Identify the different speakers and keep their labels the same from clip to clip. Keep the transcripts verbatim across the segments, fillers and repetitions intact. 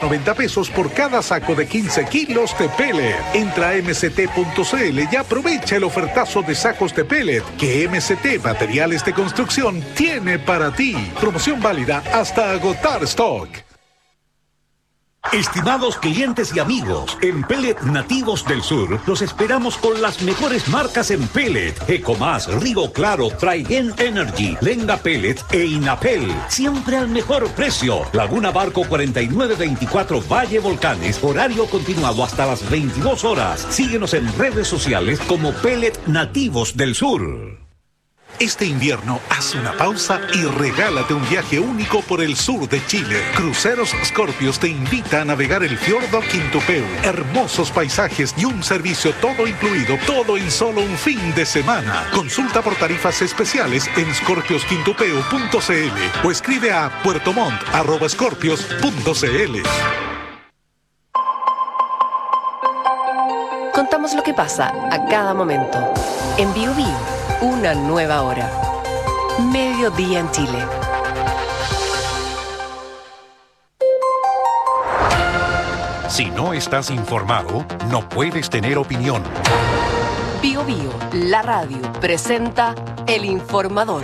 Speaker 1: noventa pesos por cada saco de quince kilos de pellet. Entra a m c t punto c l y aprovecha el ofertazo de sacos de pellet que M C T Materiales de Construcción tiene para ti. Promoción válida hasta agotar stock.
Speaker 2: Estimados clientes y amigos, en Pellet Nativos del Sur los esperamos con las mejores marcas en pellet: Ecomás, Río Claro, Traigen Energy, Lenga Pellet e Inapel. Siempre al mejor precio. Laguna Barco cuarenta y nueve veinticuatro Valle Volcanes, horario continuado hasta las veintidós horas. Síguenos en redes sociales como Pellet Nativos del Sur.
Speaker 1: Este invierno, haz una pausa y regálate un viaje único por el sur de Chile. Cruceros Scorpios te invita a navegar el fiordo Quintupeu. Hermosos paisajes y un servicio todo incluido, todo en solo un fin de semana. Consulta por tarifas especiales en scorpios quintupeu punto c l o escribe a puertomont arroba scorpios punto c l.
Speaker 3: Contamos lo que pasa a cada momento. En Bio Bio, una nueva hora. Mediodía en Chile.
Speaker 4: Si no estás informado, no puedes tener opinión.
Speaker 3: Bio Bio, la radio, presenta El Informador.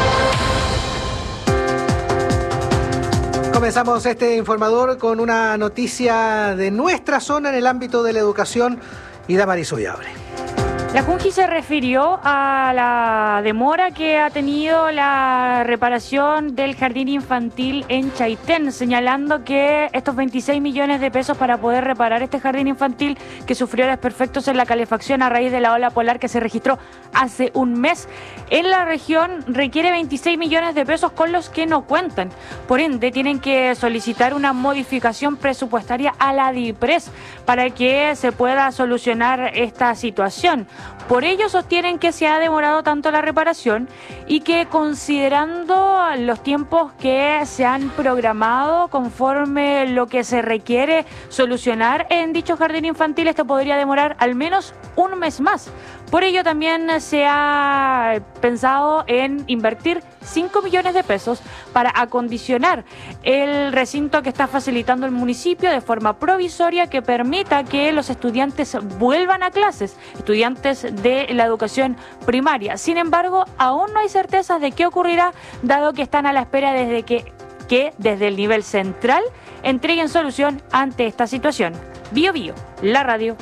Speaker 5: Comenzamos este informador con una noticia de nuestra zona en el ámbito de la educación y Damaris Ullabre.
Speaker 6: La Junji se refirió a la demora que ha tenido la reparación del jardín infantil en Chaitén, señalando que estos veintiséis millones de pesos para poder reparar este jardín infantil que sufrió desperfectos en la calefacción a raíz de la ola polar que se registró hace un mes en la región requiere veintiséis millones de pesos con los que no cuentan. Por ende, tienen que solicitar una modificación presupuestaria a la DIPRES para que se pueda solucionar esta situación. Por ello sostienen que se ha demorado tanto la reparación y que, considerando los tiempos que se han programado conforme lo que se requiere solucionar en dicho jardín infantil, esto podría demorar al menos un mes más. Por ello también se ha pensado en invertir cinco millones de pesos para acondicionar el recinto que está facilitando el municipio de forma provisoria que permita que los estudiantes vuelvan a clases, estudiantes de la educación primaria. Sin embargo, aún no hay certezas de qué ocurrirá, dado que están a la espera desde que, que desde el nivel central entreguen solución ante esta situación. Bio Bio, la radio.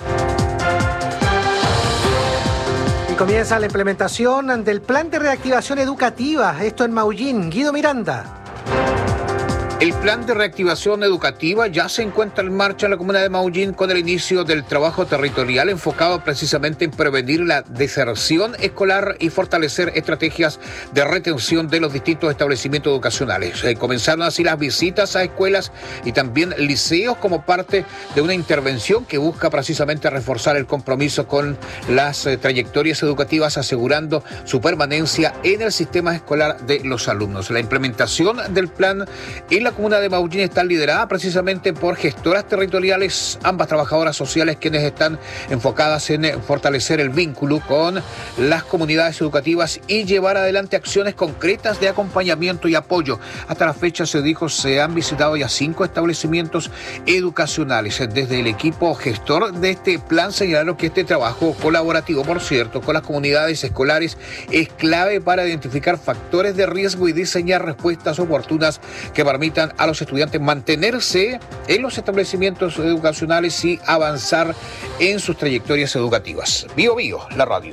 Speaker 5: Comienza la implementación del plan de reactivación educativa, esto en Maullín. Guido Miranda.
Speaker 7: El plan de reactivación educativa ya se encuentra en marcha en la comuna de Maullín con el inicio del trabajo territorial enfocado precisamente en prevenir la deserción escolar y fortalecer estrategias de retención de los distintos establecimientos educacionales. Eh, comenzaron así las visitas a escuelas y también liceos como parte de una intervención que busca precisamente reforzar el compromiso con las eh, trayectorias educativas, asegurando su permanencia en el sistema escolar de los alumnos. La implementación del plan en la La comuna de Maullín está liderada precisamente por gestoras territoriales, ambas trabajadoras sociales, quienes están enfocadas en fortalecer el vínculo con las comunidades educativas y llevar adelante acciones concretas de acompañamiento y apoyo. Hasta la fecha, se dijo, se han visitado ya cinco establecimientos educacionales. Desde el equipo gestor de este plan señalaron que este trabajo colaborativo, por cierto, con las comunidades escolares es clave para identificar factores de riesgo y diseñar respuestas oportunas que permitan a los estudiantes mantenerse en los establecimientos educacionales y avanzar en sus trayectorias educativas. Bio Bio, la radio.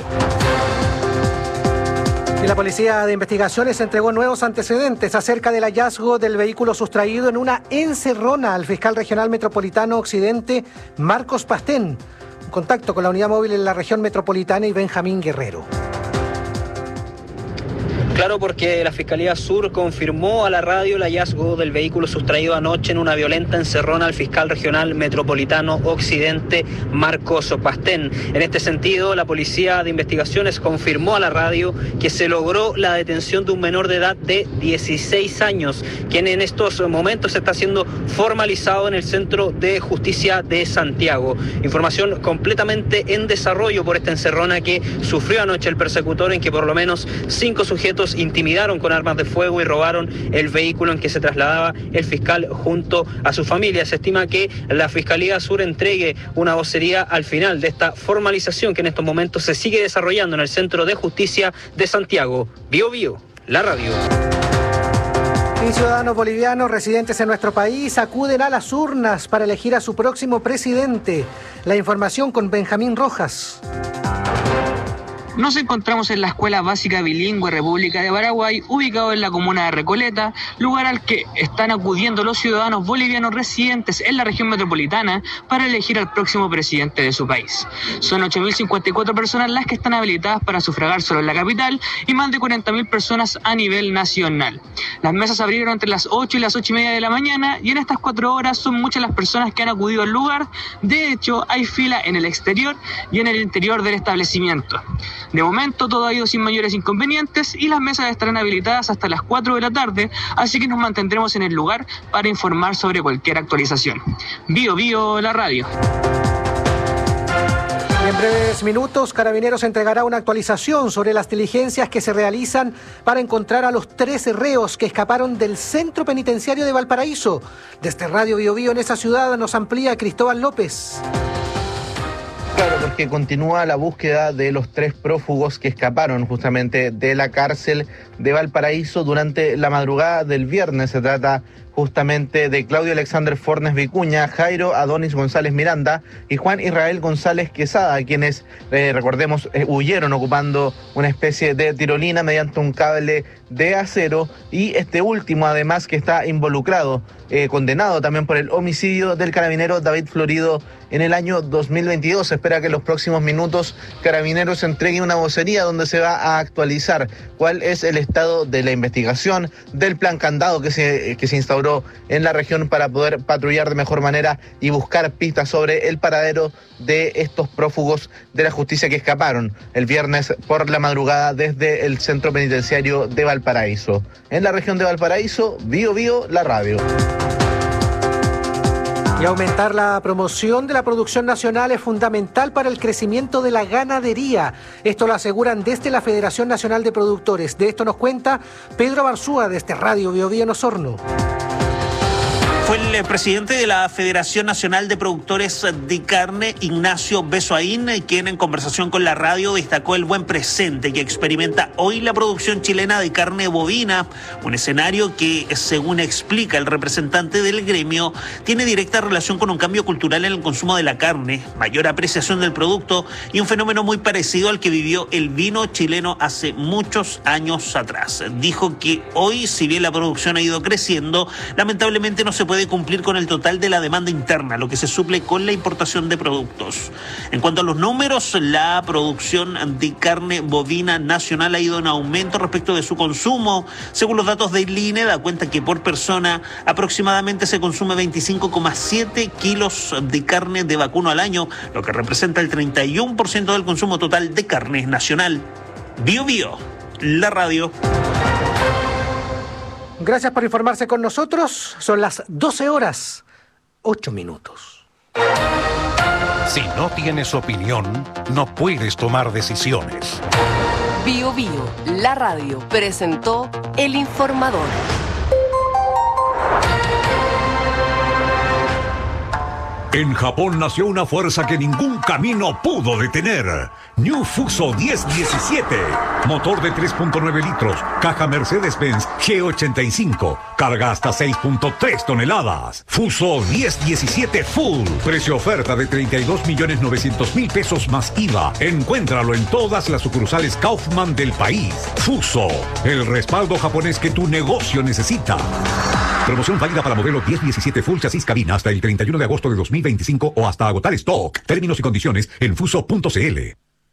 Speaker 5: Y la Policía de Investigaciones entregó nuevos antecedentes acerca del hallazgo del vehículo sustraído en una encerrona al fiscal regional metropolitano Occidente, Marcos Pastén. En contacto con la unidad móvil en la región metropolitana y Benjamín Guerrero.
Speaker 8: Claro, porque la Fiscalía Sur confirmó a la radio el hallazgo del vehículo sustraído anoche en una violenta encerrona al fiscal regional metropolitano Occidente, Marcos Pastén. En este sentido, la Policía de Investigaciones confirmó a la radio que se logró la detención de un menor de edad de dieciséis años, quien en estos momentos está siendo formalizado en el Centro de Justicia de Santiago. Información completamente en desarrollo por esta encerrona que sufrió anoche el persecutor, en que por lo menos cinco sujetos sujetos intimidaron con armas de fuego y robaron el vehículo en que se trasladaba el fiscal junto a su familia. Se estima que la Fiscalía Sur entregue una vocería al final de esta formalización que en estos momentos se sigue desarrollando en el Centro de Justicia de Santiago. Bio Bio, la radio.
Speaker 5: Y ciudadanos bolivianos residentes en nuestro país acuden a las urnas para elegir a su próximo presidente. La información con Benjamín Rojas.
Speaker 9: Nos encontramos en la Escuela Básica Bilingüe República de Paraguay, ubicado en la comuna de Recoleta, lugar al que están acudiendo los ciudadanos bolivianos residentes en la región metropolitana para elegir al próximo presidente de su país. Son ocho mil cincuenta y cuatro personas las que están habilitadas para sufragar solo en la capital y más de cuarenta mil personas a nivel nacional. Las mesas abrieron entre las ocho y las ocho y media de la mañana y en estas cuatro horas son muchas las personas que han acudido al lugar. De hecho, hay fila en el exterior y en el interior del establecimiento. De momento todo ha ido sin mayores inconvenientes y las mesas estarán habilitadas hasta las cuatro de la tarde, así que nos mantendremos en el lugar para informar sobre cualquier actualización. Bio Bio, la radio.
Speaker 5: Y en breves minutos, Carabineros entregará una actualización sobre las diligencias que se realizan para encontrar a los trece reos que escaparon del centro penitenciario de Valparaíso. Desde Radio Bio Bio en esa ciudad nos amplía Cristóbal López.
Speaker 10: Claro, porque continúa la búsqueda de los tres prófugos que escaparon justamente de la cárcel de Valparaíso durante la madrugada del viernes. Se trata justamente de Claudio Alexander Fornes Vicuña, Jairo Adonis González Miranda y Juan Israel González Quesada, quienes, eh, recordemos, eh, huyeron ocupando una especie de tirolina mediante un cable de acero, y este último además que está involucrado, eh, condenado también por el homicidio del carabinero David Florido en el año dos mil veintidós. Se espera que en los próximos minutos Carabineros entregue una vocería donde se va a actualizar cuál es el estado de la investigación, del plan candado que se, que se instauró en la región para poder patrullar de mejor manera y buscar pistas sobre el paradero de estos prófugos de la justicia que escaparon el viernes por la madrugada desde el centro penitenciario de Valparaíso. En la región de Valparaíso, Bio Bio, la radio.
Speaker 5: Y aumentar la promoción de la producción nacional es fundamental para el crecimiento de la ganadería. Esto lo aseguran desde la Federación Nacional de Productores. De esto nos cuenta Pedro Barzúa desde Radio Bio Bio en Osorno.
Speaker 11: Fue el presidente de la Federación Nacional de Productores de Carne, Ignacio Besoaín, quien en conversación con la radio destacó el buen presente que experimenta hoy la producción chilena de carne bovina, un escenario que, según explica el representante del gremio, tiene directa relación con un cambio cultural en el consumo de la carne, mayor apreciación del producto y un fenómeno muy parecido al que vivió el vino chileno hace muchos años atrás. Dijo que hoy, si bien la producción ha ido creciendo, lamentablemente no se puede cumplir con el total de la demanda interna, lo que se suple con la importación de productos. En cuanto a los números, la producción de carne bovina nacional ha ido en aumento respecto de su consumo. Según los datos del I N E, da cuenta que por persona aproximadamente se consume veinticinco coma siete kilos de carne de vacuno al año, lo que representa el treinta y uno por ciento del consumo total de carne nacional. Bio Bio, la radio.
Speaker 5: Gracias por informarse con nosotros. Son las doce horas, ocho minutos.
Speaker 4: Si no tienes opinión, no puedes tomar decisiones.
Speaker 3: Bio Bio, la radio, presentó El Informador.
Speaker 2: En Japón nació una fuerza que ningún camino pudo detener. New Fuso diez diecisiete. Motor de tres punto nueve litros. Caja Mercedes-Benz G ochenta y cinco. Carga hasta seis punto tres toneladas. Fuso diez diecisiete Full. Precio oferta de treinta y dos millones novecientos mil pesos más I V A. Encuéntralo en todas las sucursales Kaufman del país. Fuso. El respaldo japonés que tu negocio necesita. Promoción válida para modelo diez diecisiete Full Chasis Cabina hasta el treinta y uno de agosto de dos mil veinticinco o hasta agotar stock. Términos y condiciones en fuso punto c l.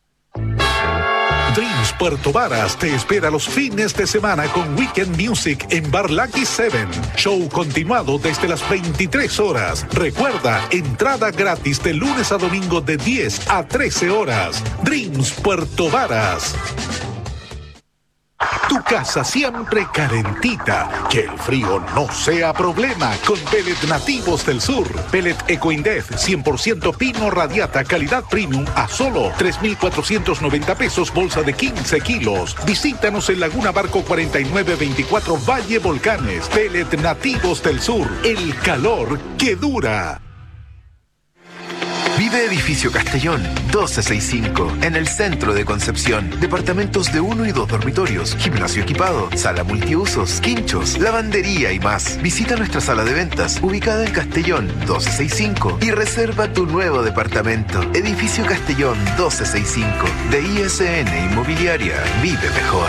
Speaker 1: Dreams Puerto Varas te espera los fines de semana con Weekend Music en Bar Lucky Seven. Show continuado desde las veintitrés horas. Recuerda, entrada gratis de lunes a domingo de diez a trece horas. Dreams Puerto Varas. Tu casa siempre calentita. Que el frío no sea problema con Pellet Nativos del Sur. Pellet EcoIndef cien por ciento pino radiata calidad premium a solo tres mil cuatrocientos noventa pesos bolsa de quince kilos. Visítanos en Laguna Barco cuarenta y nueve veinticuatro Valle Volcanes. Pellet Nativos del Sur. El calor que dura.
Speaker 12: Vive Edificio Castellón, doce sesenta y cinco, en el centro de Concepción. Departamentos de uno y dos dormitorios, gimnasio equipado, sala multiusos, quinchos, lavandería y más. Visita nuestra sala de ventas, ubicada en Castellón, doce sesenta y cinco, y reserva tu nuevo departamento. Edificio Castellón, doce sesenta y cinco, de I S N Inmobiliaria. Vive mejor.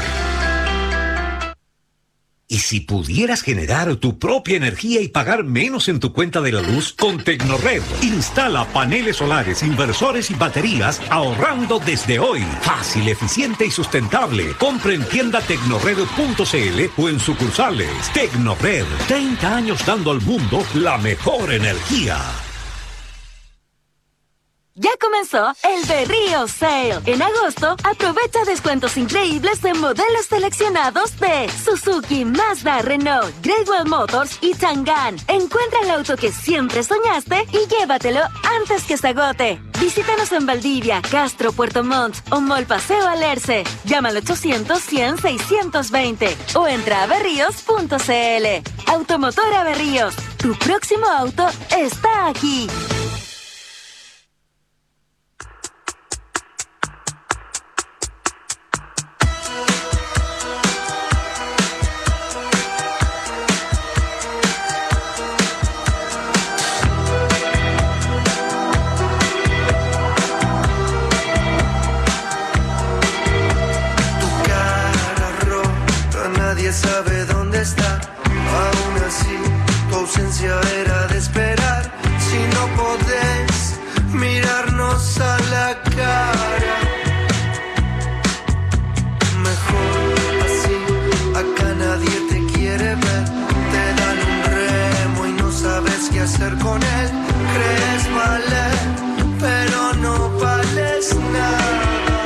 Speaker 2: ¿Y si pudieras generar tu propia energía y pagar menos en tu cuenta de la luz? Con Tecnored, instala paneles solares, inversores y baterías ahorrando desde hoy. Fácil, eficiente y sustentable. Compre en tienda tecnored punto c l o en sucursales. Tecnored, treinta años dando al mundo la mejor energía.
Speaker 13: Ya comenzó el Berrío Sale. En agosto, aprovecha descuentos increíbles en modelos seleccionados de Suzuki, Mazda, Renault, Great Wall Motors y Chang'an. Encuentra el auto que siempre soñaste y llévatelo antes que se agote. Visítanos en Valdivia, Castro, Puerto Montt o Mall Paseo Alerce. Llama al ochocientos, cien, seiscientos veinte o entra a berríos punto c l. Automotora Berríos. Tu próximo auto está aquí.
Speaker 14: Sabe dónde está, aún así tu ausencia era de esperar. Si no podés mirarnos a la cara, mejor así. Acá nadie te quiere ver, te dan un remo y no sabes qué hacer con él. Crees valer, pero no vales nada.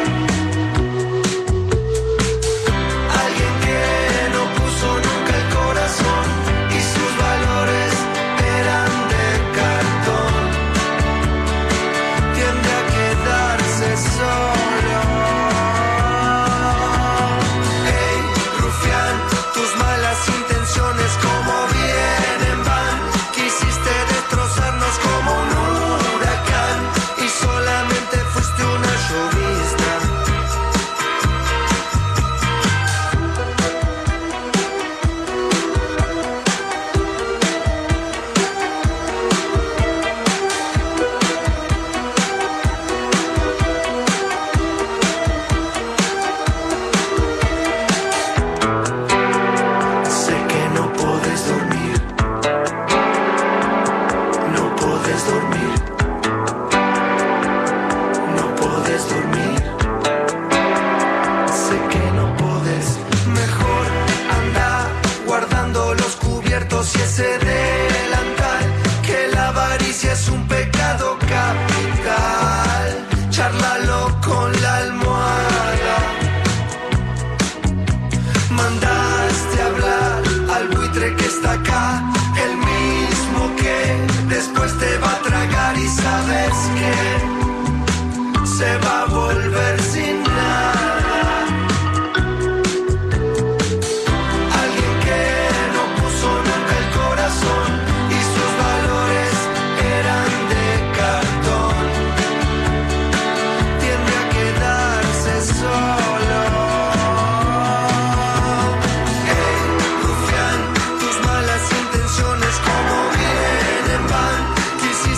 Speaker 14: Se va a volver sin nada. Alguien que no puso nunca el corazón y sus valores eran de cartón. Tiende a quedarse solo. Hey, rufián, tus malas intenciones como vienen van. Quisiera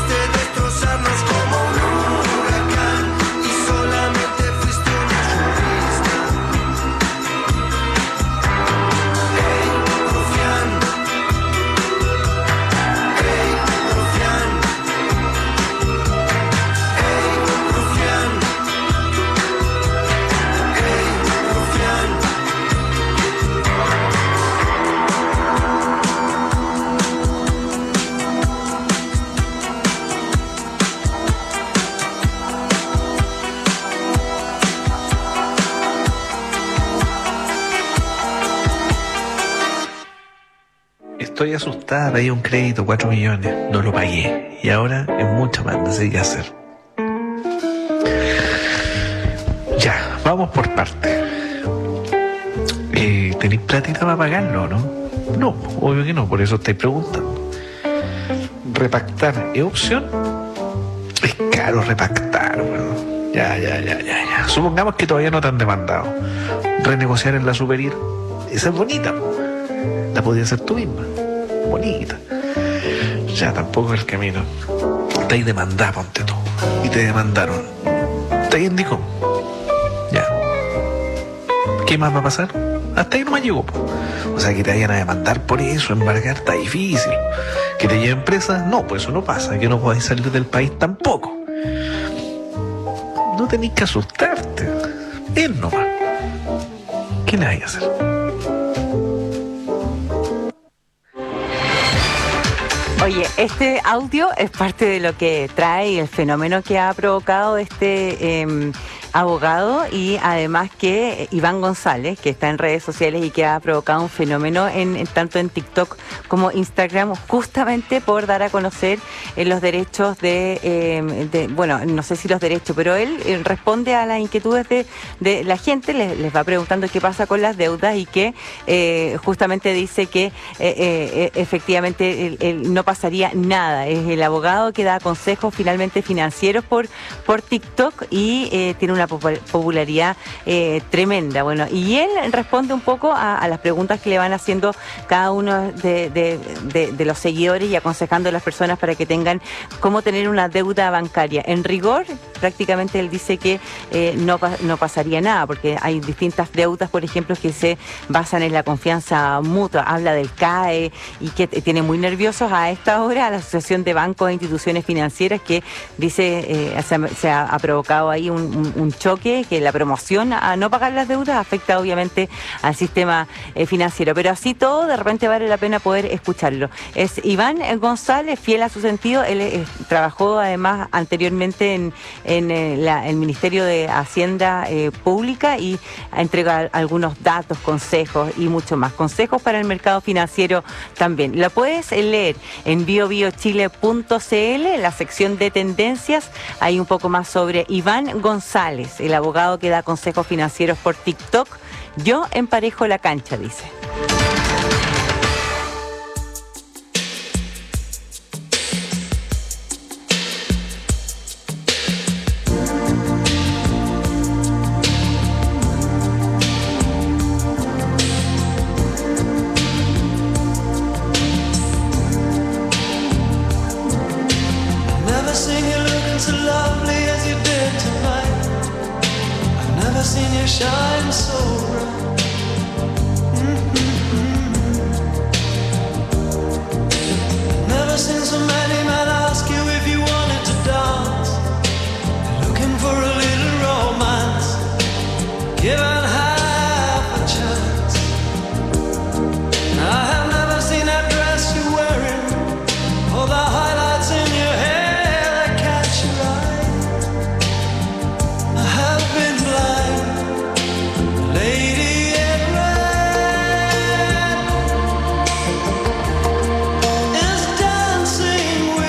Speaker 15: estoy asustada, pedí un crédito, cuatro millones, no lo pagué. Y ahora es mucha más, no sé qué hacer. Ya, vamos por partes. Eh, ¿Tenéis platita para pagarlo, no? No, obvio que no, por eso estáis preguntando. ¿Repactar es opción? Es caro repactar, weón. Ya, ya, ya, ya, ya. Supongamos que todavía no te han demandado. Renegociar en la superior. Esa es bonita, po. La podías hacer tú misma. Bonita. Ya, tampoco es el camino. Te hay demandado, ponte tú. Y te demandaron. Te indicó. Ya. ¿Qué más va a pasar? Hasta ahí no me llegó, po. O sea, que te vayan a demandar por eso, embargar, está difícil. Que te lleven presa, no, pues eso no pasa. Que no podés salir del país tampoco. No tenés que asustarte. Él nomás. ¿Qué le hay a hacer?
Speaker 16: Oye, este audio es parte de lo que trae el fenómeno que ha provocado este eh, abogado, y además que Iván González, que está en redes sociales y que ha provocado un fenómeno en, en tanto en TikTok como Instagram, justamente por dar a conocer eh, los derechos de, eh, de, bueno, no sé si los derechos, pero él eh, responde a las inquietudes de, de la gente, les, les va preguntando qué pasa con las deudas, y que eh, justamente dice que eh, eh, efectivamente él, él no pasaría nada. Es el abogado que da consejos finalmente financieros por, por TikTok, y eh, tiene una popularidad eh, tremenda. Bueno, y él responde un poco a, a las preguntas que le van haciendo cada uno de, de, de, de los seguidores, y aconsejando a las personas para que tengan cómo tener una deuda bancaria. En rigor, prácticamente él dice que eh, no, no pasaría nada, porque hay distintas deudas, por ejemplo, que se basan en la confianza mutua. Habla del C A E, y que tiene muy nerviosos a esta hora a la Asociación de Bancos e Instituciones Financieras, que dice eh, se, ha, se ha, ha provocado ahí un, un, un choque, que la promoción a no pagar las deudas afecta obviamente al sistema eh, financiero. Pero así todo, de repente vale la pena poder escucharlo. Es Iván González, fiel a su sentido. Él eh, trabajó además anteriormente en, en eh, la, el Ministerio de Hacienda eh, Pública, y entrega algunos datos, consejos y mucho más. Consejos para el mercado financiero también. La puedes leer en bio bio chile punto c l, en la sección de tendencias. Hay un poco más sobre Iván González, el abogado que da consejos financieros por TikTok. Yo emparejo la cancha, dice.
Speaker 14: Shine so bright. Mm-hmm. Never seen so many men ask you if you wanted to dance. They're looking for a little romance, given half a chance. I have never seen that dress you're wearing, or the highlights in your hair that catch your eye. I have been blind. Lady in red is dancing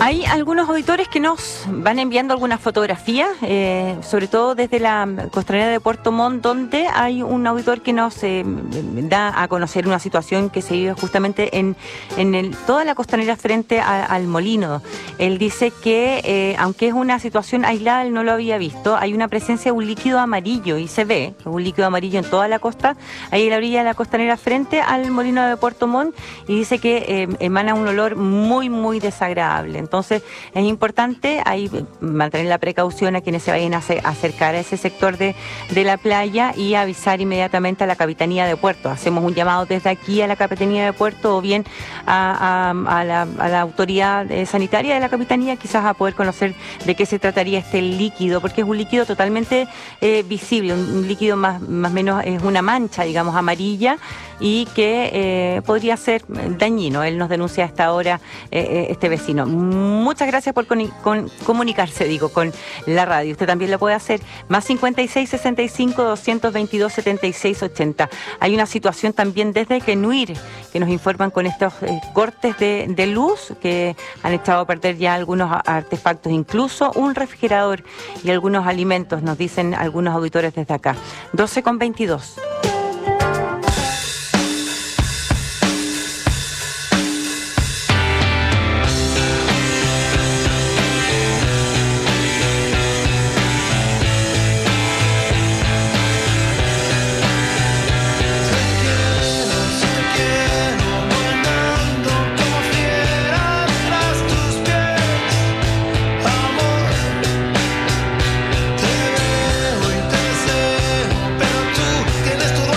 Speaker 16: Hay algunos auditores que nos van enviando algunas fotografías, eh, sobre todo desde la costanera de Puerto Montt, donde hay un auditor que nos eh, da a conocer una situación que se vive justamente en, en el, toda la costanera frente a, al molino. Él dice que, eh, aunque es una situación aislada, él no lo había visto, hay una presencia de un líquido amarillo, y se ve un líquido amarillo en toda la costa, ahí en la orilla de la costanera frente al molino de Puerto Montt, y dice que eh, emana un olor muy, muy desagradable. Entonces es importante ahí mantener la precaución a quienes se vayan a acercar a ese sector de, de la playa y avisar inmediatamente a la Capitanía de Puerto. Hacemos un llamado desde aquí a la Capitanía de Puerto o bien a, a, a, la, a la autoridad sanitaria de la Capitanía, quizás a poder conocer de qué se trataría este líquido, porque es un líquido totalmente eh, visible, un, un líquido más más o menos es una mancha, digamos, amarilla, y que eh, podría ser dañino. Él nos denuncia a esta hora eh, este vecino. Muchas gracias por con, con, comunicarse, digo, con la radio. Usted también lo puede hacer. Más cincuenta y seis, sesenta y cinco, doscientos veintidós, setenta y seis, ochenta. Hay una situación también desde Quenuir, que nos informan con estos eh, cortes de, de luz que han echado a perder ya algunos artefactos, incluso un refrigerador y algunos alimentos, nos dicen algunos auditores desde acá. doce con veintidós.
Speaker 14: Tienes tu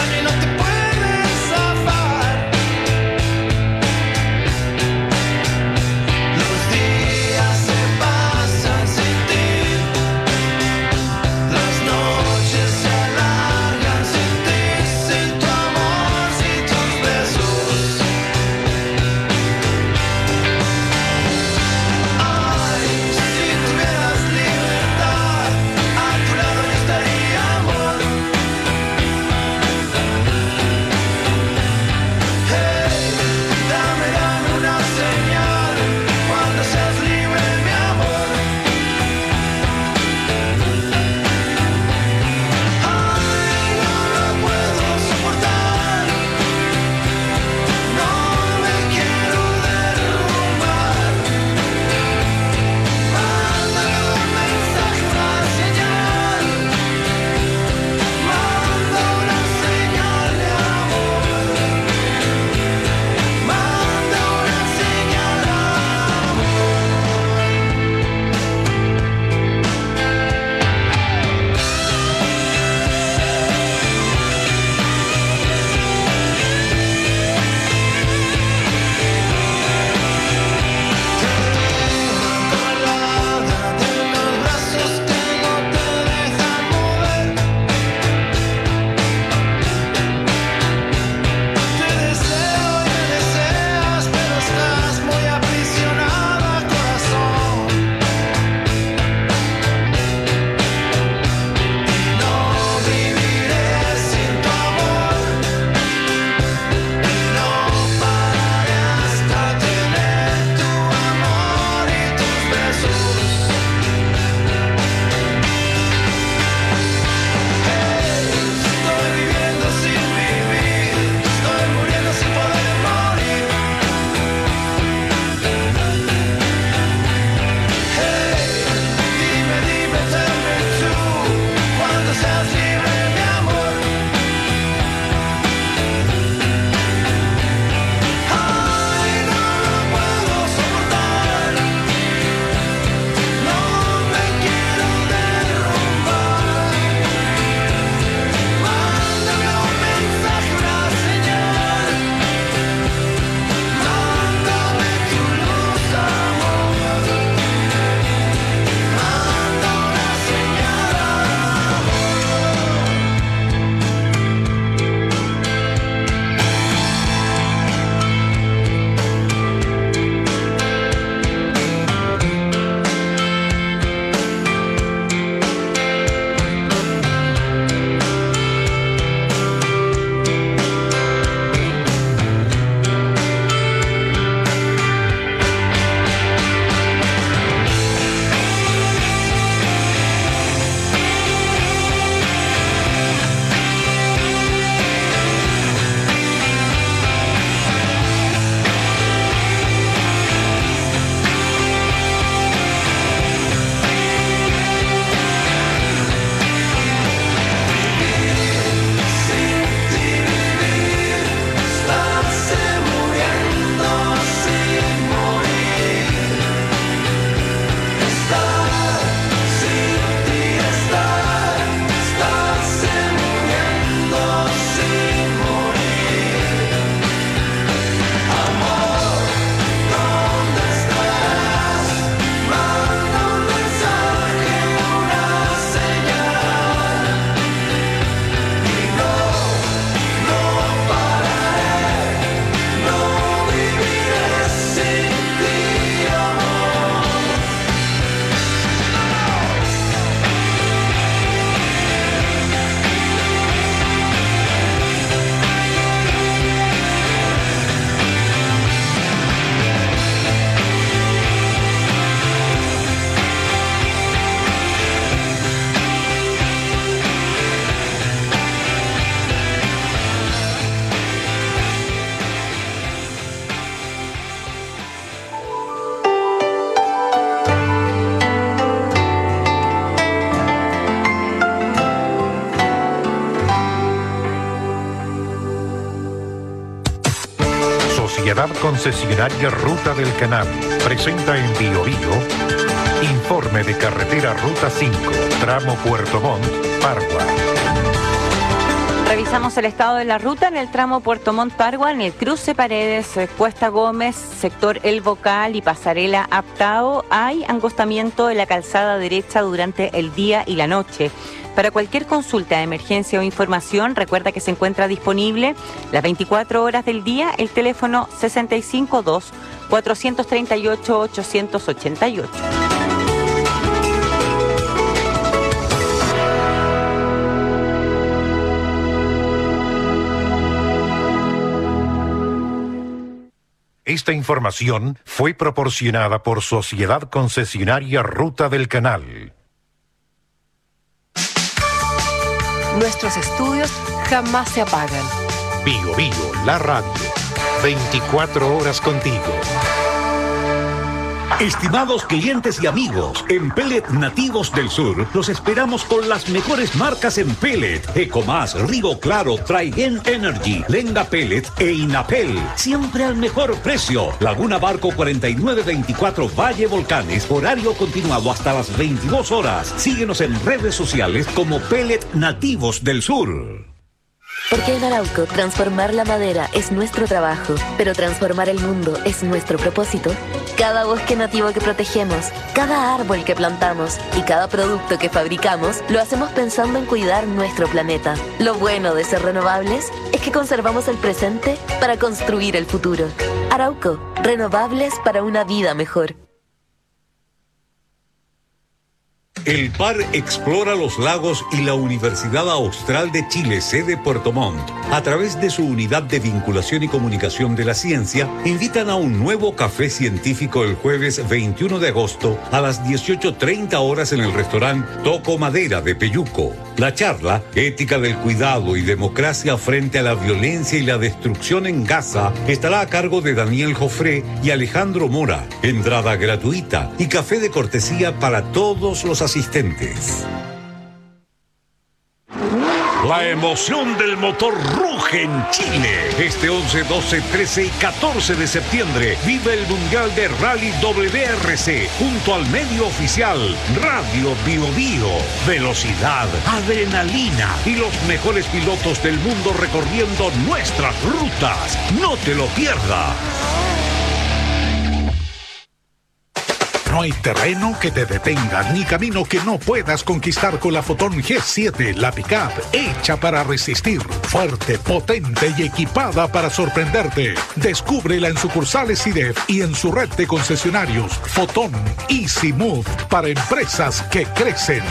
Speaker 4: Sociedad Concesionaria Ruta del Canal presenta en Bio Bio informe de carretera Ruta cinco, tramo Puerto Montt, Pargua.
Speaker 16: Revisamos el estado de la ruta en el tramo Puerto Montt Pargua, en el cruce Paredes, Cuesta Gómez, sector El Bocal y pasarela Aptao. Hay angostamiento en la calzada derecha durante el día y la noche. Para cualquier consulta de emergencia o información, recuerda que se encuentra disponible las veinticuatro horas del día el teléfono sesenta y cinco dos, cuatrocientos treinta y ocho, ochocientos ochenta y ocho.
Speaker 4: Esta información fue proporcionada por Sociedad Concesionaria Ruta del Canal.
Speaker 3: Nuestros estudios jamás se apagan.
Speaker 4: Bio Bio, la radio. veinticuatro horas contigo.
Speaker 2: Estimados clientes y amigos, en Pellet Nativos del Sur los esperamos con las mejores marcas en pellet: Ecomás, Río Claro, Traigen Energy, Lenga Pellet e Inapel. Siempre al mejor precio. Laguna Barco cuarenta y nueve veinticuatro Valle Volcanes, horario continuado hasta las veintidós horas. Síguenos en redes sociales como Pellet Nativos del Sur.
Speaker 17: Porque en Arauco transformar la madera es nuestro trabajo, pero transformar el mundo es nuestro propósito. Cada bosque nativo que protegemos, cada árbol que plantamos y cada producto que fabricamos lo hacemos pensando en cuidar nuestro planeta. Lo bueno de ser renovables es que conservamos el presente para construir el futuro. Arauco, renovables para una vida mejor.
Speaker 2: El Par explora los lagos y la Universidad Austral de Chile, sede Puerto Montt, a través de su unidad de vinculación y comunicación de la ciencia, invitan a un nuevo café científico el jueves veintiuno de agosto a las dieciocho treinta horas en el restaurante Toco Madera de Peyuco. La charla, Ética del Cuidado y Democracia frente a la violencia y la destrucción en Gaza, estará a cargo de Daniel Jofré y Alejandro Mora. Entrada gratuita y café de cortesía para todos los asistentes. La emoción del motor ruge en Chile. Este once, doce, trece y catorce de septiembre vive el Mundial de Rally W R C junto al medio oficial Radio Bio Bio. Velocidad, adrenalina y los mejores pilotos del mundo recorriendo nuestras rutas. No te lo pierdas.
Speaker 1: No hay terreno que te detenga, ni camino que no puedas conquistar con la Fotón G siete, la pick-up hecha para resistir, fuerte, potente y equipada para sorprenderte. Descúbrela en sucursales I D E F y en su red de concesionarios. Fotón Easy Move, para empresas que crecen.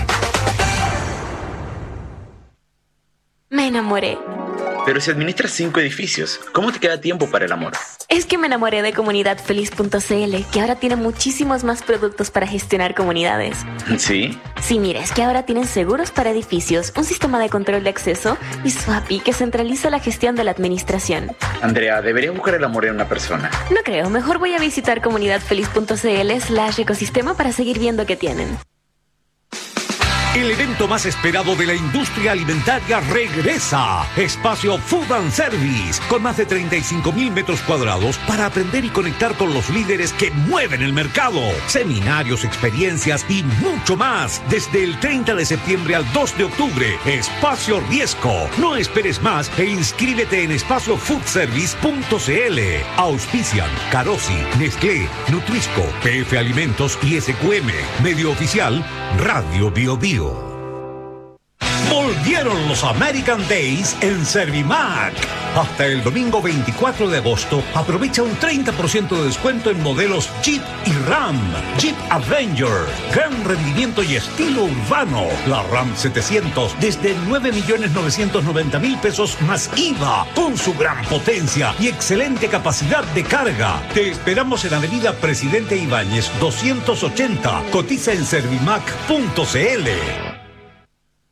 Speaker 18: Me enamoré.
Speaker 19: Pero si administras cinco edificios, ¿cómo te queda tiempo para el amor?
Speaker 18: Es que me enamoré de comunidad feliz punto c l, que ahora tiene muchísimos más productos para gestionar comunidades.
Speaker 19: ¿Sí?
Speaker 18: Sí, mira, es que ahora tienen seguros para edificios, un sistema de control de acceso y su A P I que centraliza la gestión de la administración.
Speaker 19: Andrea, deberías buscar el amor en una persona.
Speaker 18: No creo, mejor voy a visitar comunidad feliz punto c l slash ecosistema para seguir viendo qué tienen.
Speaker 2: El evento más esperado de la industria alimentaria regresa. Espacio Food and Service, con más de treinta y cinco mil metros cuadrados para aprender y conectar con los líderes que mueven el mercado. Seminarios, experiencias y mucho más. Desde el treinta de septiembre al dos de octubre. Espacio Riesco. No esperes más e inscríbete en espacio food service punto c l. Auspician Carosi, Nestlé, Nutrisco, P F Alimentos y S Q M. Medio oficial, Radio Bio Bio. Volvieron los American Days en Servimac. Hasta el domingo veinticuatro de agosto, aprovecha un treinta por ciento de descuento en modelos Jeep y Ram. Jeep Avenger, gran rendimiento y estilo urbano. La Ram setecientos desde nueve millones novecientos noventa mil pesos más I V A, con su gran potencia y excelente capacidad de carga. Te esperamos en Avenida Presidente Ibáñez doscientos ochenta. Cotiza en servimac punto c l.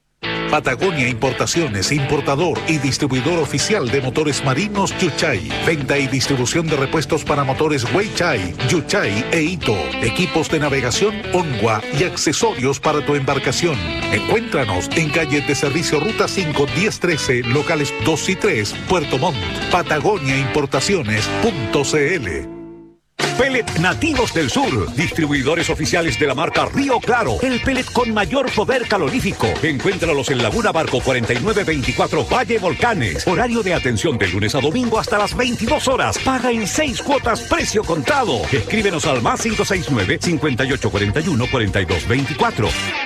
Speaker 1: Patagonia Importaciones, importador y distribuidor oficial de motores marinos Yuchay. Venta y distribución de repuestos para motores Weichai, Yuchay e Ito. Equipos de navegación Onwa y accesorios para tu embarcación. Encuéntranos en calle de servicio Ruta cinco, diez trece, locales dos y tres, Puerto Montt. Patagonia Importaciones punto c l.
Speaker 2: Pellet Nativos del Sur, distribuidores oficiales de la marca Río Claro, el pellet con mayor poder calorífico. Encuéntralos en Laguna Barco cuarenta y nueve veinticuatro Valle Volcanes. Horario de atención de lunes a domingo hasta las veintidós horas. Paga en seis cuotas, precio contado. Escríbenos al más cinco seis nueve, cinco ocho cuatro uno, cuatro dos dos cuatro.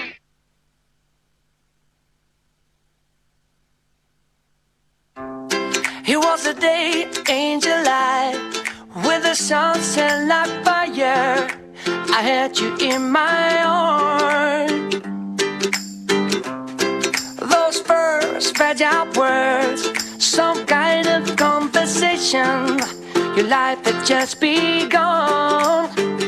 Speaker 14: It was a day in July with the sunset like fire. I had you in my arms. Those first fragile words, some kind of conversation. Your life had just begun.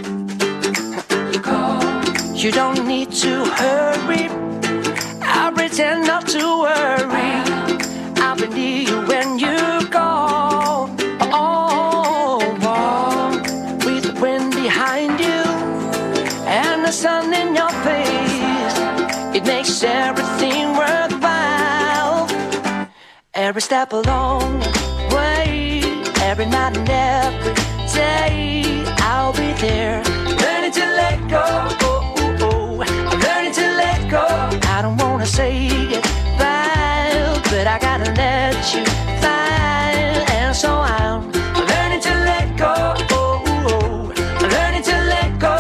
Speaker 14: You don't need to hurry. I'll pretend not to worry. I'll be near you when you call. Oh, oh, with the wind behind you and the sun in your face, it makes everything worthwhile. Every step along the way, every night and every day, I'll be there. Learning to let go, oh, oh, oh. Learning to let go. I don't wanna say goodbye, but I gotta let you fly, and so I'm learning to let go, oh, oh, learning to let go.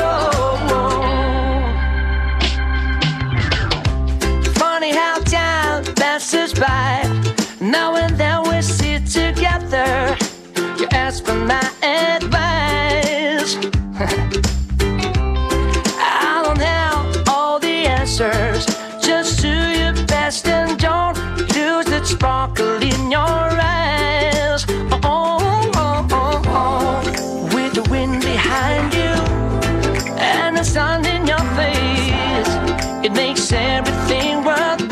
Speaker 14: Funny how time passes by, now and then we sit together, you ask for my advice. I don't have all the answers, just do your best and don't lose that sparkle in your eyes. Oh, oh, oh, oh. With the wind behind you and the sun in your face, it makes everything worthwhile.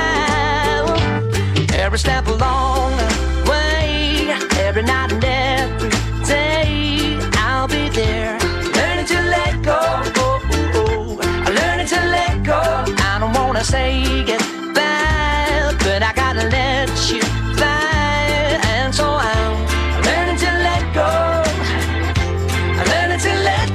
Speaker 14: Every step along the way, every night and every day, I'll be there. Learning to let go, oh, oh, oh. Learning to let go. I don't wanna say goodbye, but I gotta let you fly, and so I'm learning to let go, learning to let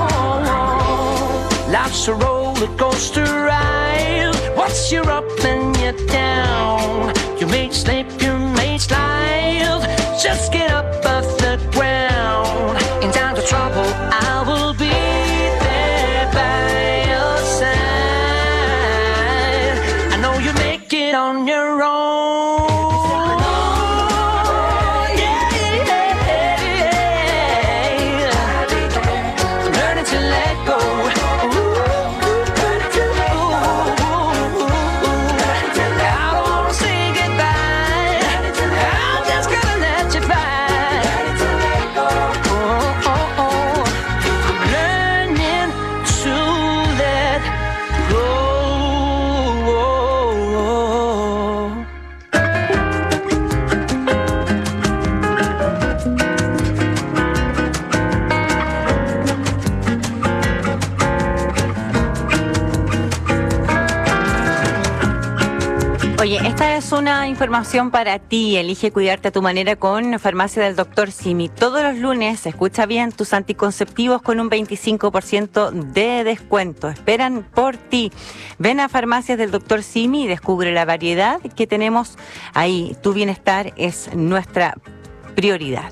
Speaker 14: go. Life's a roller coaster ride. Once you're up and you're down, you may slip, you may slide. Just get up off the ground. In times of trouble, I will be there by your side. I know you make it on your own. Learning to let go. I don't wanna say goodbye. I'm just gonna let you fly. Oh, oh, oh. I'm learning to let go.
Speaker 16: Oye, esta es una información para ti. Elige cuidarte a tu manera con Farmacia del Doctor Simi. Todos los lunes, escucha bien, tus anticonceptivos con un veinticinco por ciento de descuento. Esperan por ti. Ven a Farmacias del Doctor Simi y descubre la variedad que tenemos ahí. Tu bienestar es nuestra prioridad.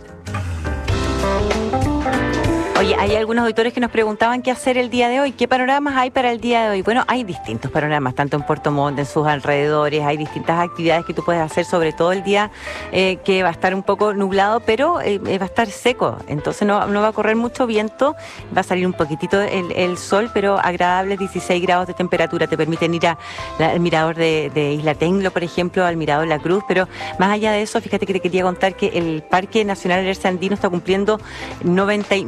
Speaker 16: Oye, hay algunos auditores que nos preguntaban qué hacer el día de hoy, qué panoramas hay para el día de hoy. Bueno, hay distintos panoramas, tanto en Puerto Montt, en sus alrededores, hay distintas actividades que tú puedes hacer, sobre todo el día eh, que va a estar un poco nublado, pero eh, va a estar seco, entonces no, no va a correr mucho viento, va a salir un poquitito el, el sol, pero agradables dieciséis grados de temperatura, te permiten ir a la, al mirador de, de Isla Tenglo, por ejemplo, al mirador La Cruz, pero más allá de eso, fíjate que te quería contar que el Parque Nacional Alerce Andino está cumpliendo noventa y nueve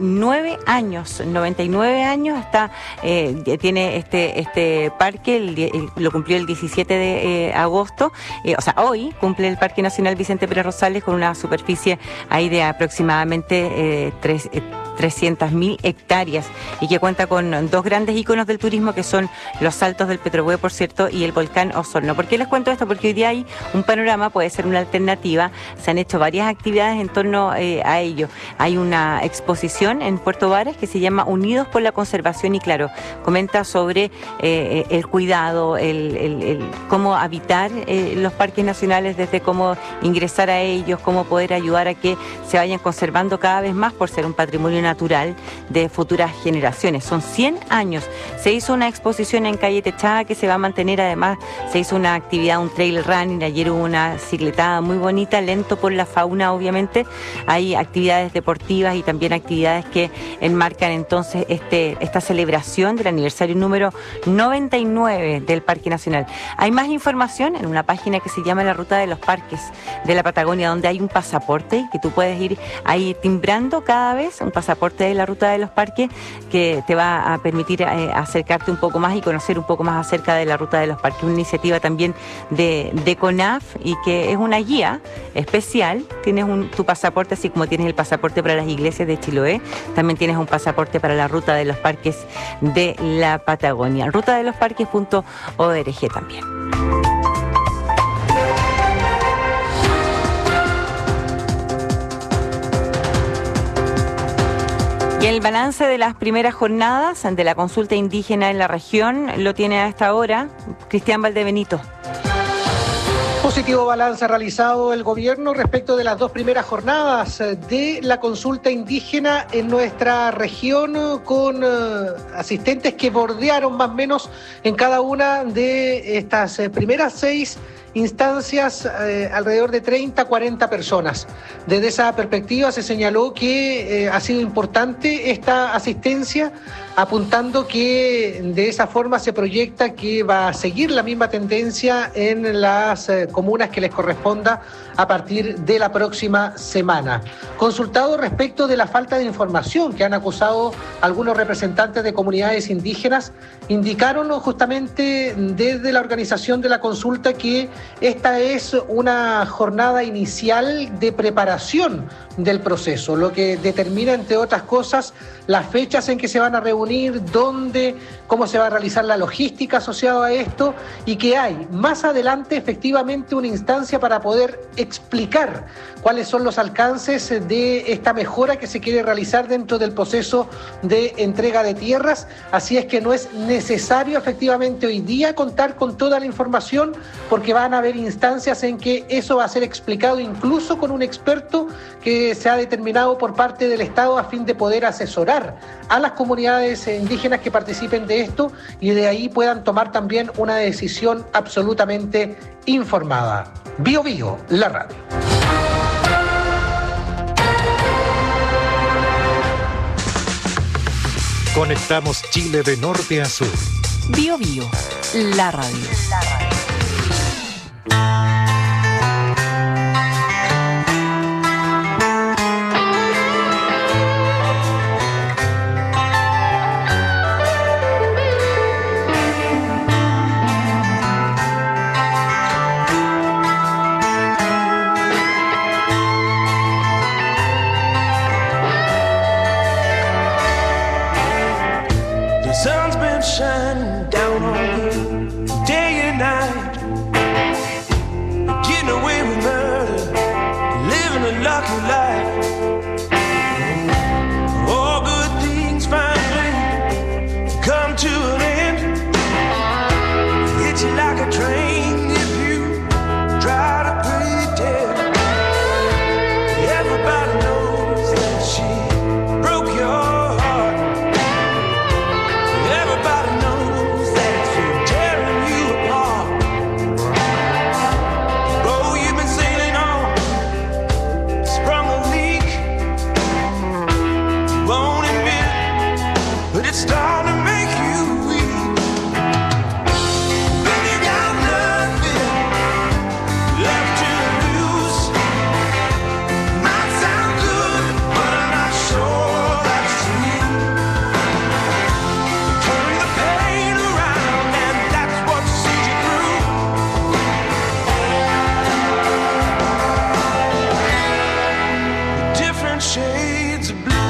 Speaker 16: nueve años, noventa y nueve años está, eh, tiene este, este parque, el, el, lo cumplió el diecisiete de eh, agosto, eh, o sea, hoy cumple el Parque Nacional Vicente Pérez Rosales con una superficie ahí de aproximadamente eh, tres, eh, trescientas mil hectáreas y que cuenta con dos grandes íconos del turismo que son los Saltos del Petrohue, por cierto, y el volcán Osorno. ¿Por qué les cuento esto? Porque hoy día hay un panorama, puede ser una alternativa, se han hecho varias actividades en torno eh, a ello. Hay una exposición en Puerto Varas que se llama Unidos por la Conservación y claro, comenta sobre eh, el cuidado, el, el, el cómo habitar eh, los parques nacionales, desde cómo ingresar a ellos, cómo poder ayudar a que se vayan conservando cada vez más por ser un patrimonio natural de futuras generaciones. Son cien años. Se hizo una exposición en Calle Techada que se va a mantener, además se hizo una actividad, un trail running, ayer hubo una cicletada muy bonita, lento por la fauna obviamente, hay actividades deportivas y también actividades que enmarcan entonces este, esta celebración del aniversario número noventa y nueve del Parque Nacional. Hay más información en una página que se llama La Ruta de los Parques de la Patagonia, donde hay un pasaporte que tú puedes ir ahí timbrando cada vez, un pasaporte de la Ruta de los Parques que te va a permitir eh, acercarte un poco más y conocer un poco más acerca de la Ruta de los Parques, una iniciativa también de, de CONAF y que es una guía especial. Tienes un, tu pasaporte, así como tienes el pasaporte para las iglesias de Chiloé, también tienes un pasaporte para la Ruta de los Parques de la Patagonia, ruta de los parques punto org también. Y el balance de las primeras jornadas de la consulta indígena en la región lo tiene a esta hora Cristian Valdebenito.
Speaker 5: Positivo balance realizado el gobierno respecto de las dos primeras jornadas de la consulta indígena en nuestra región, con uh, asistentes que bordearon más o menos en cada una de estas eh, primeras seis instancias, eh, alrededor de treinta, cuarenta personas. Desde esa perspectiva se señaló que eh, ha sido importante esta asistencia, apuntando que de esa forma se proyecta que va a seguir la misma tendencia en las eh, comunas que les corresponda a partir de la próxima semana. Consultado respecto de la falta de información que han acusado algunos representantes de comunidades indígenas, indicaron justamente desde la organización de la consulta que esta es una jornada inicial de preparación del proceso, lo que determina, entre otras cosas, las fechas en que se van a reunir, dónde, cómo se va a realizar la logística asociada a esto, y que hay más adelante efectivamente una instancia para poder explicar cuáles son los alcances de esta mejora que se quiere realizar dentro del proceso de entrega de tierras. Así es que no es necesario efectivamente hoy día contar con toda la información, porque van a haber instancias en que eso va a ser explicado incluso con un experto que se ha determinado por parte del Estado a fin de poder asesorar a las comunidades indígenas que participen de esto y de ahí puedan tomar también una decisión absolutamente informada. Bio Bio, la radio.
Speaker 4: Conectamos Chile de norte a sur.
Speaker 3: Bio Bio, la radio. La radio.
Speaker 14: Shining down on you day and night. shades of blue.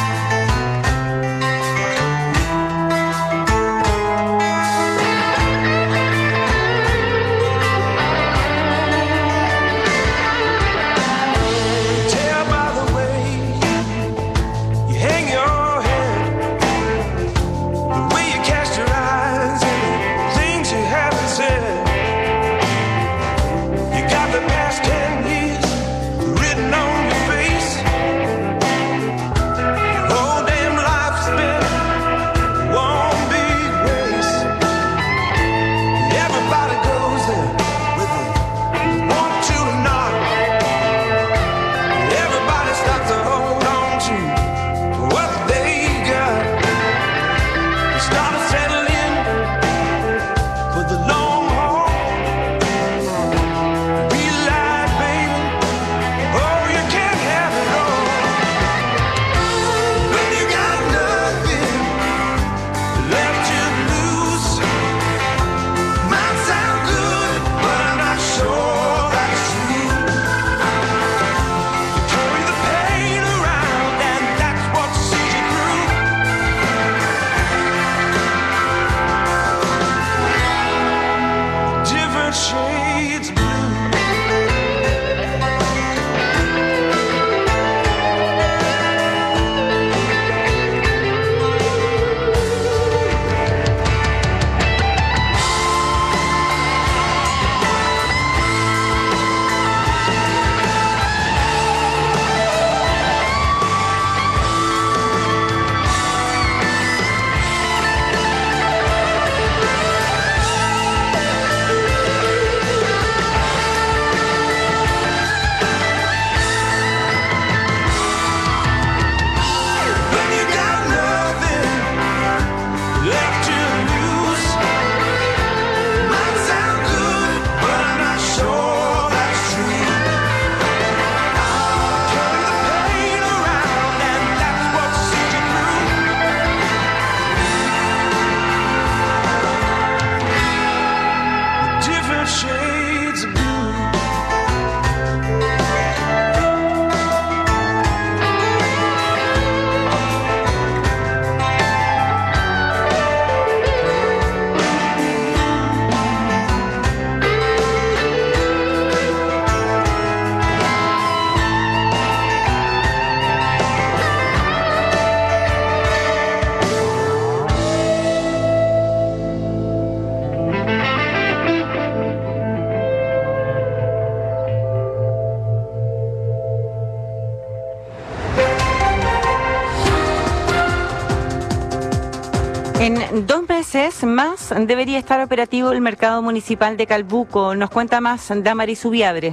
Speaker 16: En dos meses más debería estar operativo el mercado municipal de Calbuco. Nos cuenta más Damaris Ubiabre.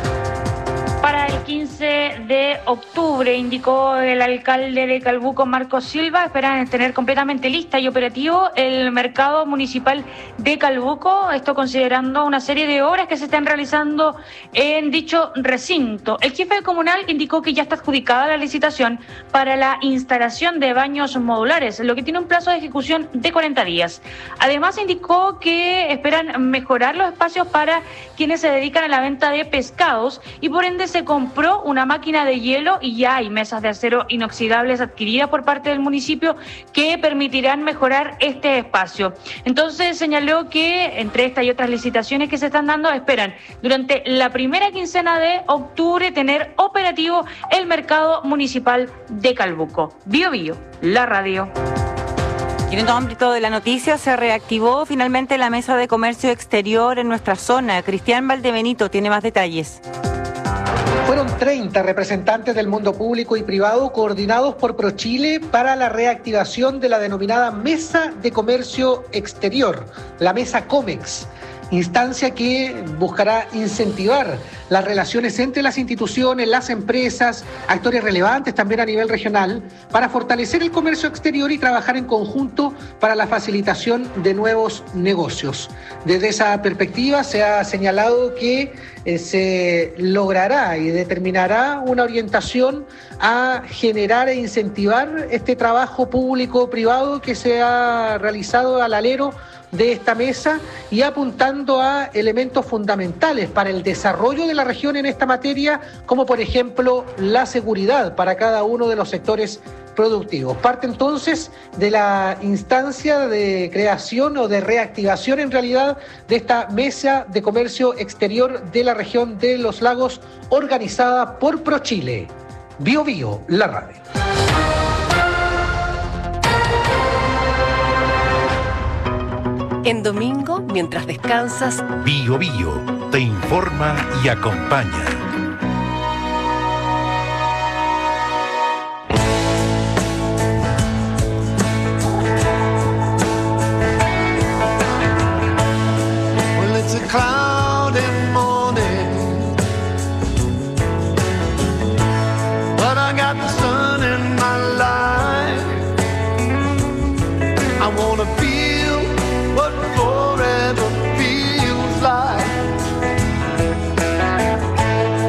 Speaker 6: Para el quince de octubre, indicó el alcalde de Calbuco, Marcos Silva, esperan tener completamente lista y operativo el mercado municipal de Calbuco, esto considerando una serie de obras que se están realizando en dicho recinto. El jefe comunal indicó que ya está adjudicada la licitación para la instalación de baños modulares, lo que tiene un plazo de ejecución de cuarenta días. Además, indicó que esperan mejorar los espacios para quienes se dedican a la venta de pescados y por ende se compró una máquina de hielo y ya hay mesas de acero inoxidables adquiridas por parte del municipio que permitirán mejorar este espacio. Entonces señaló que entre estas y otras licitaciones que se están dando esperan durante la primera quincena de octubre tener operativo el mercado municipal de Calbuco. Bio Bio, la radio.
Speaker 16: Y en el ámbito de la noticia, se reactivó finalmente la mesa de comercio exterior en nuestra zona. Cristian Valdebenito tiene más detalles.
Speaker 5: Fueron treinta representantes del mundo público y privado coordinados por ProChile para la reactivación de la denominada Mesa de Comercio Exterior, la Mesa COMEX, instancia que buscará incentivar las relaciones entre las instituciones, las empresas, actores relevantes también a nivel regional, para fortalecer el comercio exterior y trabajar en conjunto para la facilitación de nuevos negocios. Desde esa perspectiva se ha señalado que eh, se logrará y determinará una orientación a generar e incentivar este trabajo público-privado que se ha realizado al alero de esta mesa y apuntando a elementos fundamentales para el desarrollo de la región en esta materia, como por ejemplo la seguridad para cada uno de los sectores productivos. Parte entonces de la instancia de creación o de reactivación en realidad de esta mesa de comercio exterior de la región de los lagos organizada por ProChile. Bio Bio, la radio.
Speaker 3: En domingo, mientras descansas,
Speaker 4: Bio Bio te informa y acompaña.
Speaker 14: Well, it's a cloudy morning, but I got the sun in my life. I wanna feel what forever feels like.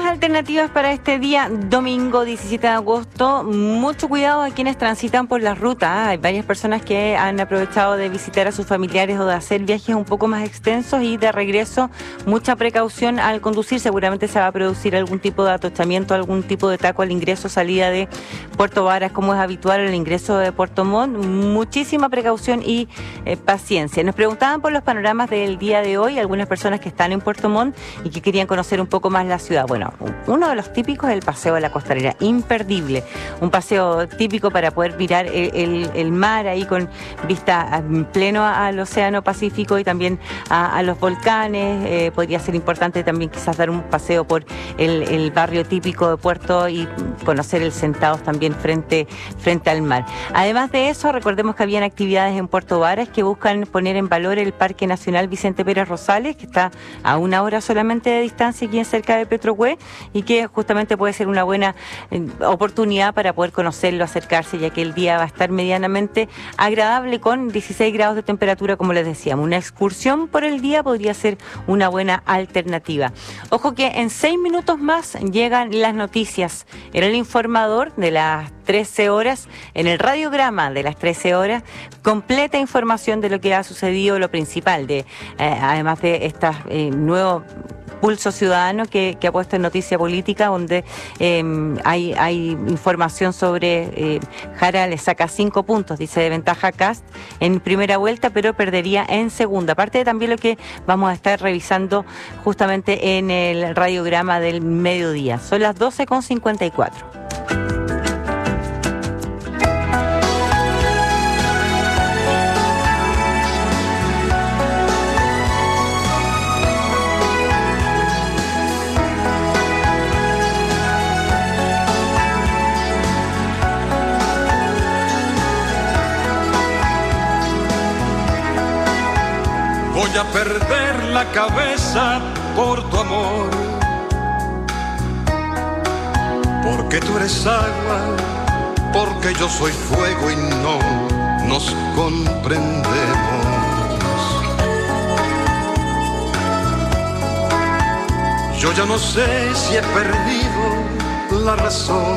Speaker 16: alternativas para este día, domingo diecisiete de agosto. Mucho cuidado a quienes transitan por las rutas. Hay varias personas que han aprovechado de visitar a sus familiares o de hacer viajes un poco más extensos y de regreso mucha precaución al conducir. Seguramente se va a producir algún tipo de atochamiento, algún tipo de taco al ingreso, salida de Puerto Varas, como es habitual el ingreso de Puerto Montt. Muchísima precaución y eh, paciencia. Nos preguntaban por los panoramas del día de hoy, algunas personas que están en Puerto Montt y que querían conocer un poco más la ciudad. Bueno, uno de los típicos es el paseo de la costanera, imperdible. Un paseo típico para poder mirar el, el, el mar ahí con vista en pleno al océano Pacífico y también a, a los volcanes. Eh, podría ser importante también quizás dar un paseo por el, el barrio típico de Puerto y conocer el Sentados también frente, frente al mar. Además de eso, recordemos que habían actividades en Puerto Varas que buscan poner en valor el Parque Nacional Vicente Pérez Rosales, que está a una hora solamente de distancia aquí en cerca de Petrohue y que justamente puede ser una buena eh, oportunidad para poder conocerlo, acercarse, ya que el día va a estar medianamente agradable con dieciséis grados de temperatura, como les decíamos. Una excursión por el día podría ser una buena alternativa. Ojo que en seis minutos más llegan las noticias en el informador de las trece horas, en el radiograma de las trece horas, completa información de lo que ha sucedido, lo principal, de eh, además de este eh, nuevo Pulso Ciudadano que, que ha puesto en Noticia Política, donde eh, hay, hay información sobre eh, Jara le saca cinco puntos, dice de ventaja Kast en primera vuelta, pero perdería en segunda. Aparte de también lo que vamos a estar revisando justamente en el radiograma del mediodía. Son las doce con cincuenta y cuatro.
Speaker 20: Voy a perder la cabeza por tu amor, porque tú eres agua, porque yo soy fuego y no nos comprendemos. Yo ya no sé si he perdido la razón,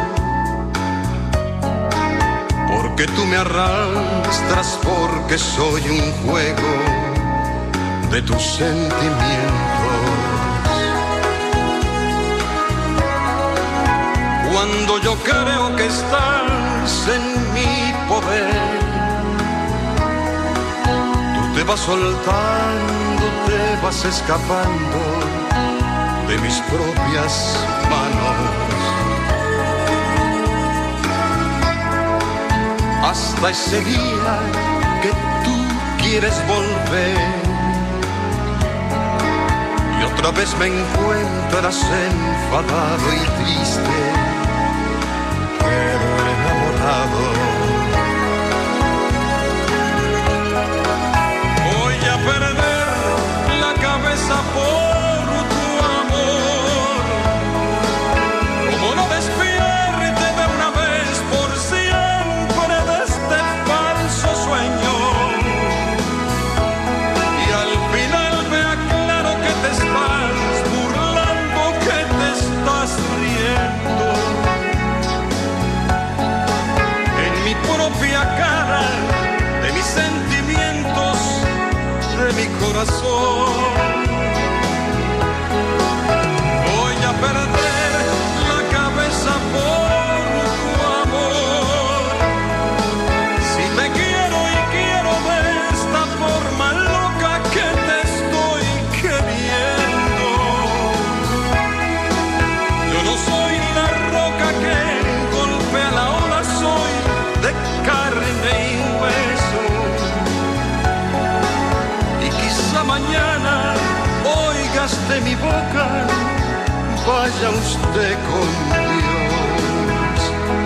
Speaker 20: porque tú me arrastras, porque soy un juego de tus sentimientos. Cuando yo creo que estás en mi poder, tú te vas soltando, te vas escapando de mis propias manos. Hasta ese día que tú quieres volver, otra vez me encuentras enfadado y triste, pero enamorado. Voy a perder la cabeza por tu amor, como no despierte de una vez por siempre de este falso sueño. Y al final me aclaro que te estás burlando, que te estás riendo. En mi propia cara, de mis sentimientos, de mi corazón. Voy a perder la cabeza por tu amor. Si te quiero y quiero de esta forma loca que te estoy queriendo. Yo no soy la roca que golpea la ola, soy de carne y hueso. Y quizá mañana oigas de mi boca, vaya usted con Dios.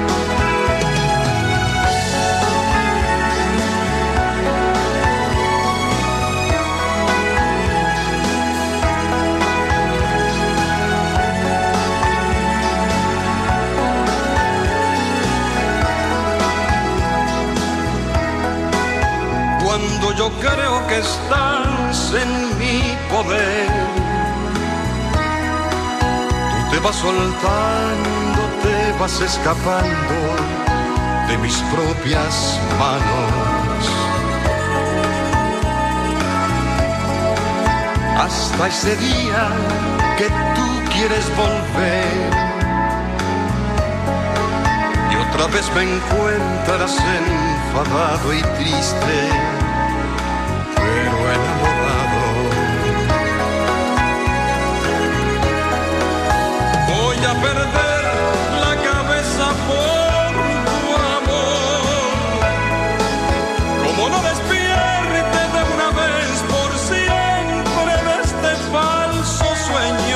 Speaker 20: Cuando yo creo que estás en mi poder, te vas soltando, te vas escapando de mis propias manos. Hasta ese día que tú quieres volver y otra vez me encuentras enfadado y triste, pero enamorado. Voy a perder la cabeza por tu amor, como no despierte de una vez por siempre de este falso sueño.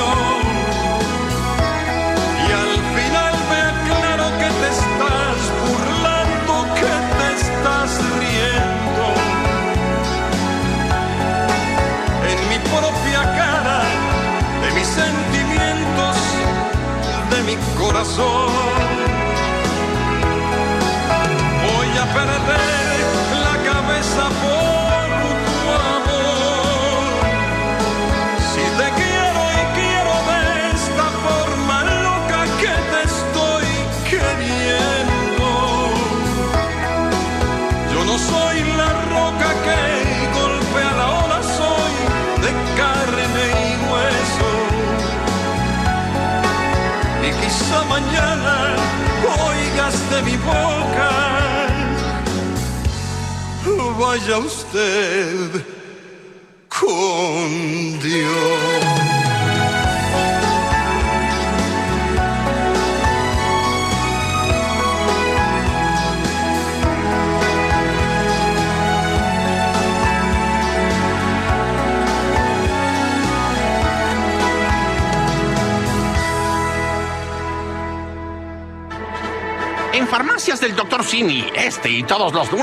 Speaker 20: Y al final me aclaro que te estás burlando, que te estás riendo. En mi propia cara, de mis sentimientos, de mi corazón. Voy a perder la cabeza por tu amor. Si te quiero y quiero de esta forma loca que te estoy queriendo. Yo no soy la roca que golpea la ola, soy de carne y hueso. Y quizá mañana oigas de mi boca: vaya usted con Dios.
Speaker 21: En Farmacias del doctor Simi, este y todos los lunes